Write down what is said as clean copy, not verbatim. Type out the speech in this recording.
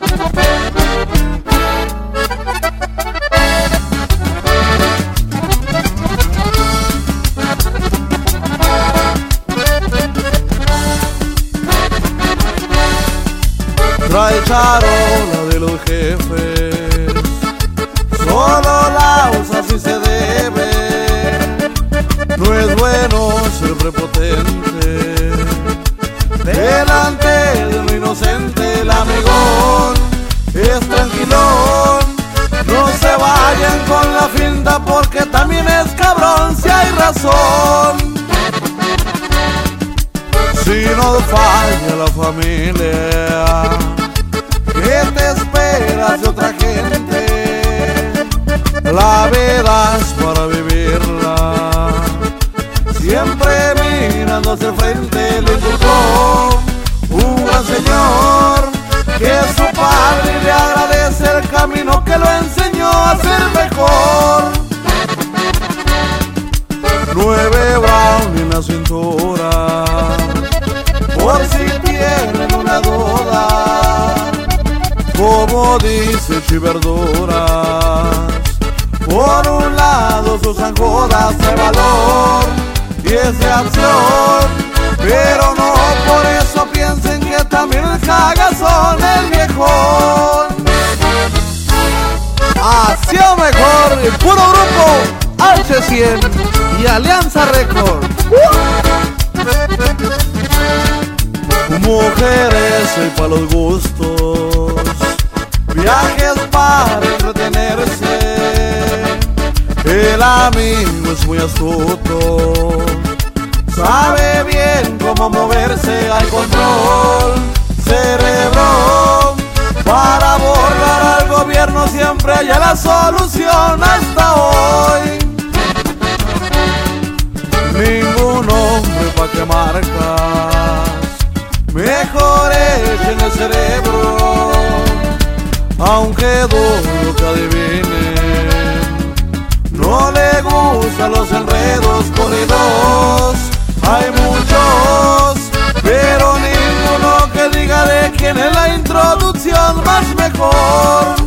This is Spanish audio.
Trae charola de los jefes, solo la usa si se debe. No es bueno ser prepotente delante de un inocente. El amigón es tranquilón, no se vayan con la finta porque también es cabrón si hay razón. Si nos falla la familia, ¿qué te esperas de otra gente? La vida es para vivirla, siempre mirando hacia el frente. Le indicó un gran señor que su padre le agradece el camino que lo enseñó a ser mejor. 9 brown en la cintura, por si tienen una duda, como dice Chiverduras. Por un lado sus anjodas de valor y es de acción, pero no por eso piensen que también el cagazón es viejón. Así o mejor, el puro grupo H100 y Alianza Record. Mujeres y para los gustos, viajes para entretenerse. El amigo es muy astuto, sabe bien cómo moverse al control. Cerebro, para burlar al gobierno siempre haya la solución hasta hoy. Ningún hombre pa' que marcas, mejor echen el cerebro, aunque duro que adivinen. No le gustan los enredos corridos, hay muchos, pero ninguno que diga de quién es la introducción más mejor.